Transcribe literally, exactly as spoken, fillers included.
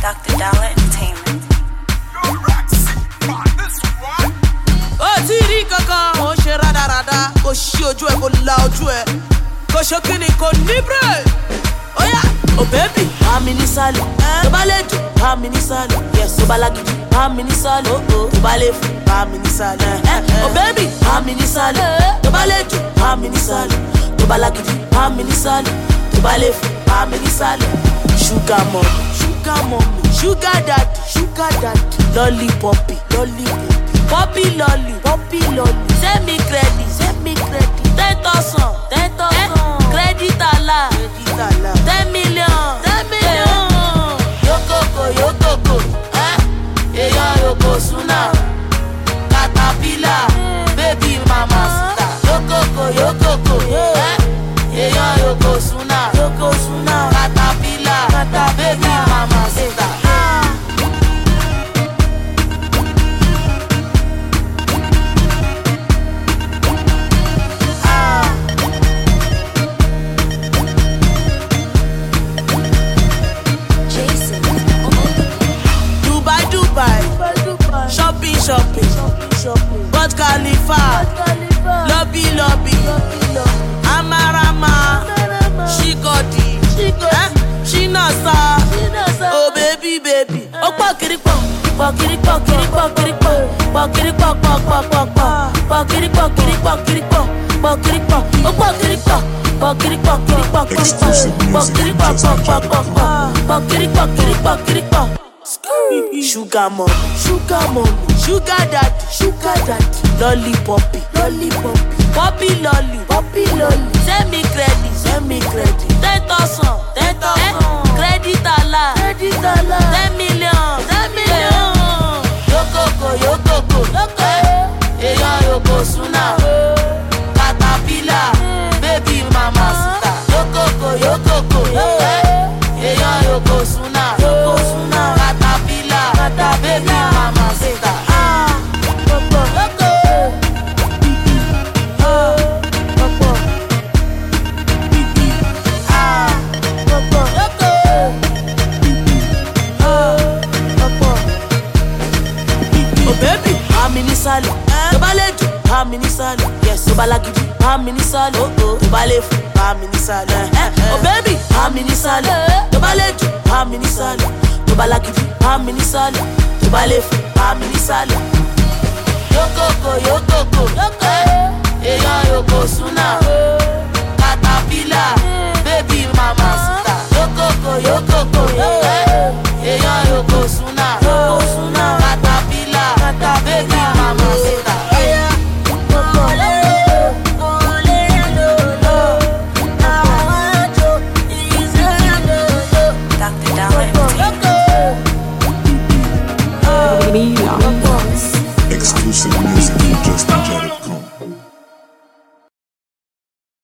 Doctor Dollar Entertainment. Oh, Tiri Kaka, oh, she rada rada, oh, she ojú ẹ, kò la ojú ẹ, kò ṣokini, kò ní break. Oh yeah, oh baby, I'm in Isali, to baledu, I'm in Isali, yes, to balagi, I'm in Isali, oh oh, to balefu, I'm in Isali, oh baby, I'm in Isali, to baledu, I'm in Isali, to balagi, I'm in Isali, to balefu, I'm in Isali. Sugar mommy, sugar mommy, sugar daddy, sugar daddy, lollipoppy, lollipoppy. Poppy lolly, poppy lolly. Send me credit, send me credit. Ten thousand, ten thousand. Credit ala, credit ala. Ten million, ten million. Yokoko, yokoko, eh? Eya yoko suna. Caterpillar, baby mama sita. Yokoko, yokoko, eh? Eya yoko suna, yoko suna. Caterpillar, baby mama sita. Shopping, shopping, shopping. But Khalifa, lobby, lobby, Amarama, Shikodi, eh? She nasa, oh baby, baby. Oh, pakiriko, pakiriko, kiriko, kiriko, pakiriko, pak, pak, pak, pak, pakiriko, kiriko, kiriko, pakiriko, oh pakiriko, pakiriko, kiriko, kiriko, pakiriko, pak, pak, pak, pak, pakiriko, kiriko, kiriko. Sugar mommy, sugar mommy, sugar daddy, sugar daddy, lollipoppy, lollipoppy, poppy lolly, poppy lolly. Send me credit, send me credit. Ten thousand, ten thousand. Credit ala, credit ala. Ten million, ten million. Yokoko, yokoko, yoko. Eya yoko suna. Caterpillar, baby mama sita. Yokoko, yokoko, yoko. Eya yoko suna, yoko suna. Baby mama sita. Ah, Coco, Coco. Ah, Coco. Ah, Coco, Coco. Ah, Coco. Oh baby, I'm in Isali. To baledu, I'm in Isali. Yes, to balagi, I'm in Isali. Oh oh, to balefu, I'm in Isali. Oh baby, I'm in Isali. To baledu, I'm in Isali. To balagi, I'm in Isali. To balefu, I'm in Isali. Yokoko, yokoko, yoko. Eya yoko suna. Caterpillar, baby mama sita. Yokoko, yokoko, yoko. Eya yoko suna. Yoko suna. Caterpillar, baby mama sita. Exclusive music from Just Enjoy.